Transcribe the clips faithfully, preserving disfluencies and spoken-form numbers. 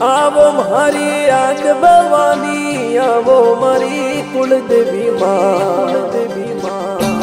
आवो मारी आग भवानी, आवो मारी कुल देवी माँ, देवी माँ।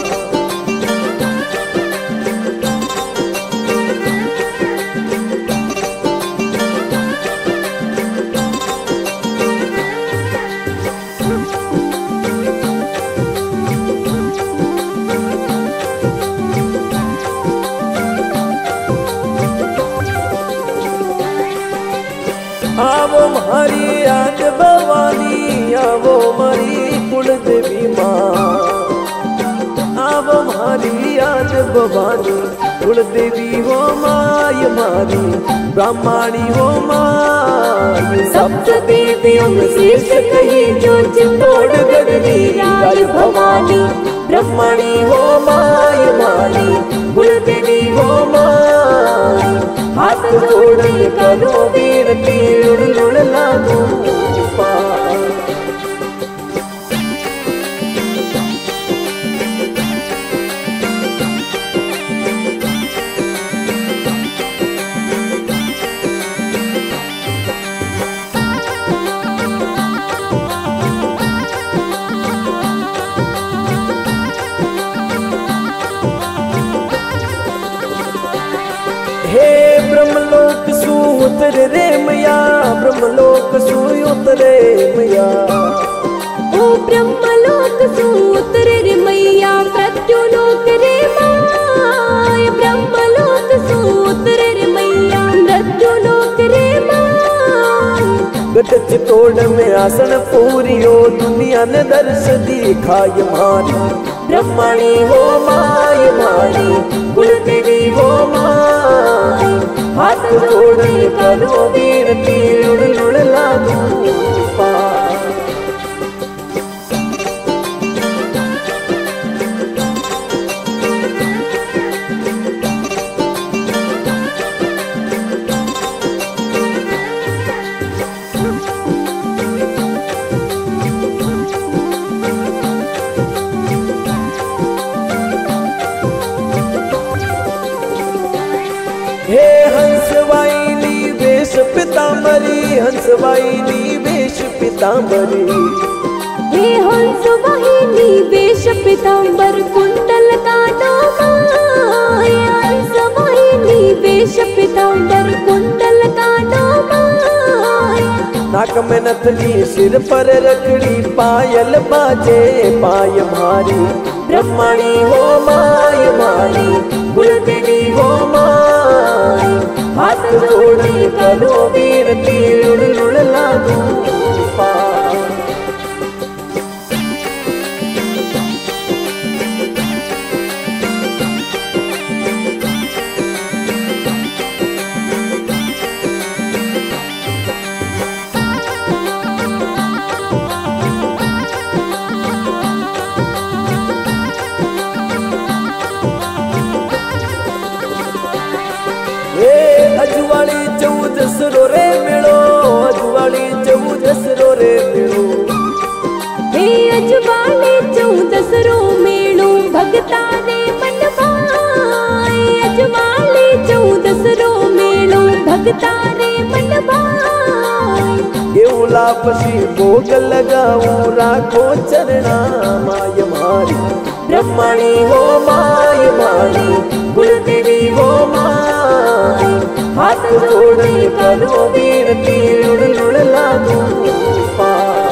आवो मारी आग भवानी, आवो मारी कुल देवी माँ। आवो मारी आग भवानी कुल देवी हो माय मारी, ब्रह्माणी हो माय। सप्त देवियों में श्रेष्ठ कही जो चित्तौड़गढ़ राज भवानी। ब्रह्माणी हो माय मारी, कुल देवी हो माय। हाथ जोड़ करो वीरती, उड़ उड़ लागू पार। हे ब्रह्मलोक सु उतर रे मैया, ब्रह्मलोक सु उतरे मैया। ओ ब्रह्मलोक सु उतरे रे मैया, मृत्युलोक रे माय। ब्रह्मलोक सु उतरे रे मैया, मृत्युलोक रे माय। गट चितौड़ में आसन पूरियो, दुनिया ने दर्श दिखाय मारी। ब्रह्माणी हो माय मारी, कुल देवी हो माय। हाथ जोड़ करो वीरती, उड़ उड़ लागू पार। हे हंसवाहिनी वेश पीतांबरी, हंसवाहिनी वेश पीतांबरी। हे हंसवाहिनी वेश पीतांबर, कुंडल कानो माय। हंसवाहिनी वेश पीतांबर, कुंडल कानो माय। नाक में नथनी, सिर पर रखड़ी, पायल बाजे पाय मारी। ब्रह्माणी हो माय मारी, कुल देवी हो माय। हाथ जोड़ करो वीरती, उड़ उड़ लागू पार। अजवाली चौदसरो रे मिलो, अजवाली चौदसरो रे मिलो। हे अजवाली चौदसरो मेलो, भगता ने मन भाए। अजवाली चौदसरो मेलो, भगता ने मन भाए। केवला पसी भोग लगाऊं, राखो चरणा माय मारी। ब्रह्माणी हो माय मारी, कुल देवी हो माय। हाथ जोड़ करो वीरती, उड़ उड़ लागू पार।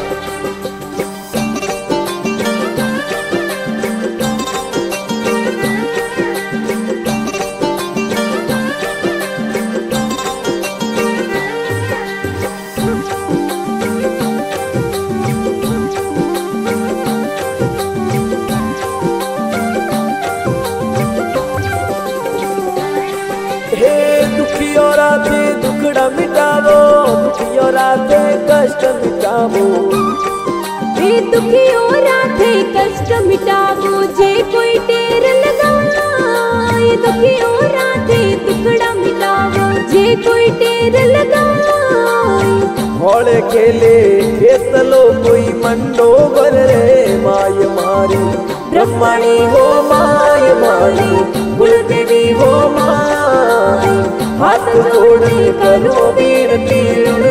हे दुखियो राधे दुखड़ा मिटावो, दुखियो राधे कष्ट मिटावो। हे दुखियो राधे कष्ट मिटावो, जे कोई टेर लगाए। दुखियो राधे दुखड़ा मिटावो, जे कोई टेर लगाए। होले खेले खेतलो कोई मंडो बर रे माय मारी। ब्रह्माणी हो माय मारी, कुल देवी हो माय। हाथ जोड़ करो वीरती।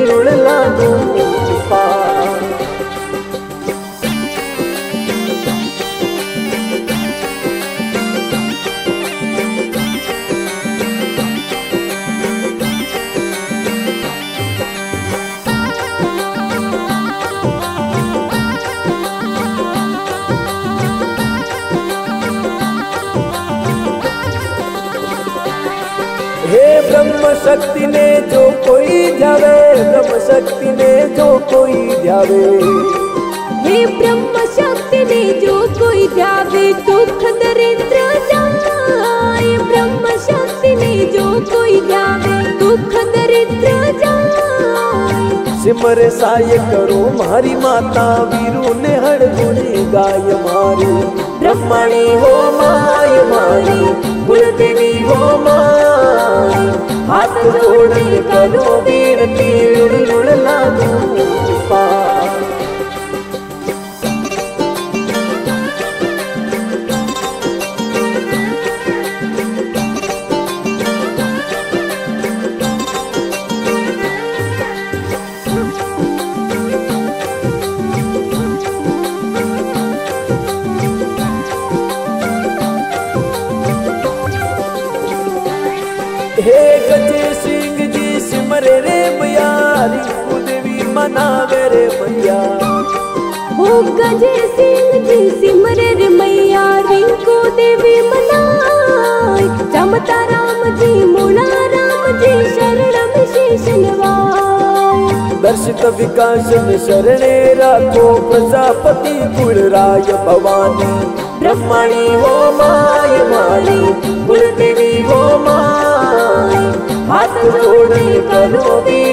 शक्ति ने जो कोई ध्यावे, ब्रह्म शक्ति ने जो कोई ध्यावे, हे ब्रह्म शक्ति ने जो कोई ध्यावे दुख दरिद्र जाए। ब्रह्म शक्ति ने जो कोई ध्यावे दुख दरिद्र जाए। सिमर साय करो मारी माता, वीरू ने हर गुणी गाय मारी। ब्रह्मणी हो माय मारी, कुल देवी हो माय, हाथ जोड़ करो विनती, उड़ उड़ लागू पार। हे गजे सिंह जी सिमरे रे मैया, रिंकू देवी मनावे रे मैया। हो गजे सिंह जी सिमरे रे मैया, रिंकू देवी मनाए। जमता राम जी मुला राम जी शरणम शीश नवाए। दर्शित विकासन शरणे राखो, प्रजापति कुल राय भवानी। ब्रह्मणी हो माय मारी, कुल देवी हो माय, हाथ जोड़ करो